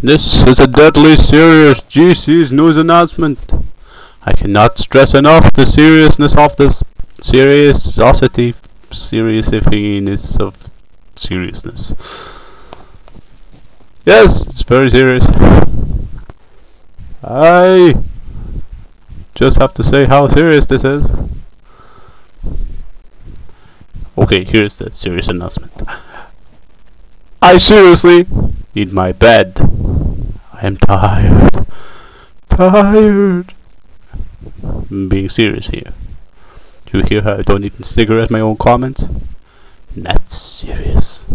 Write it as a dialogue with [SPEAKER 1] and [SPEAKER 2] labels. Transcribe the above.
[SPEAKER 1] This is a deadly serious GC's news announcement. I cannot stress enough the seriousness of this seriousness of seriousness. Yes, it's very serious. I just have to say how serious this is. Okay, here's the serious announcement. I seriously need my bed. I am tired. I'm being serious here. Do you hear how I don't even snigger at my own comments? That's serious.